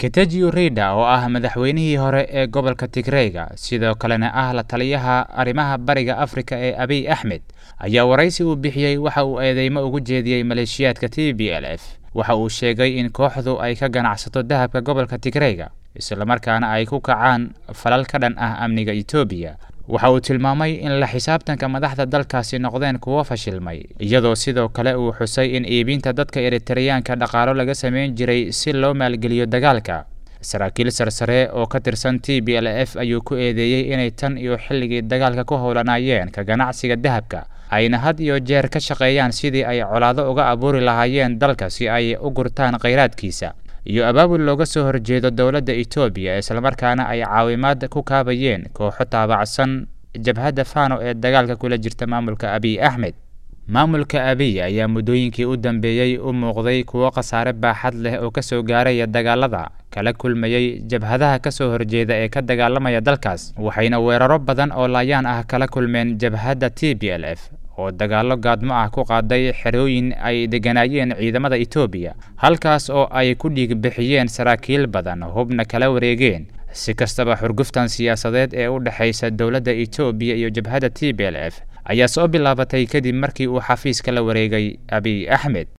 Getachew Reda oo ah madaxweynihii hore ee gobolka Tigreega sidoo kalena ah la taliyaha arrimaha bariga Afrika ee Abiy Ahmed ayaa waraysi uu bixiyay waxa uu eedeymo ugu jeediyay maleeshiyaadka TPLF. Waxa uu sheegay in kooxdu ay ka ganacsato dahabka gobolka Tigreega isla markaana ay ku kacaan falal ka dhan ah amniga Itoobiya. Waxa uu tilmaamay in la xisaabtanka madaxda dalkaasi noqdeen kuwo fashilmay, iyadoo sidoo kale uu xusay in iibinta dadka Eritreyaanka dhaqaalo laga sameyn jiray si loo maalgeliyo dagaalka. Saraakiil sarsare oo ka tirsan TPLF ayuu ku eedeeyay inay tan iyo xilligii dagaalka ku howlanayeen ka ganacsiga dahabka, ayna had iyo jeer ka shaqeeyaan sidii ay colaado uga abuuri lahaayeen dalka si ay u gurtaan kheyraadkiisa, iyo abaabul looga soo horjeedo dowladda Itoobiya isla markaana ay caawimaad ku kaabayeen kooxo taabacsan jabhadda Fano ee dagaalka kula jirta maamulka Abiy Ahmed. Maamulka Abiy ayaa muddooyinkii u dambeeyay u muuqday kuwo khasaare baaxad leh oo ka soo gaaraya dagaalada kala kulmayay jabhadaha ka soo horjeeda ee ka dagaalamaya dalkaas, waxayna weeraro badan oo laayaan ah kala kulmeen jabhadda TPLF oo dagaalo gaadmo ah ku qaaday xerooyin ay deganayeen ciidamada Itoobiya, halkaas oo ay ku dhiig bixiyeen saraakiil badan hubna kala wareegeen. Si kastaba, xurguftan siyaasadeed ee u dhaxaysa dowladda Itoobiya iyo jabhadda TPLF ayaa soo bilaabatay kadib markii uu xafiiska la wareegay Abiy Ahmed.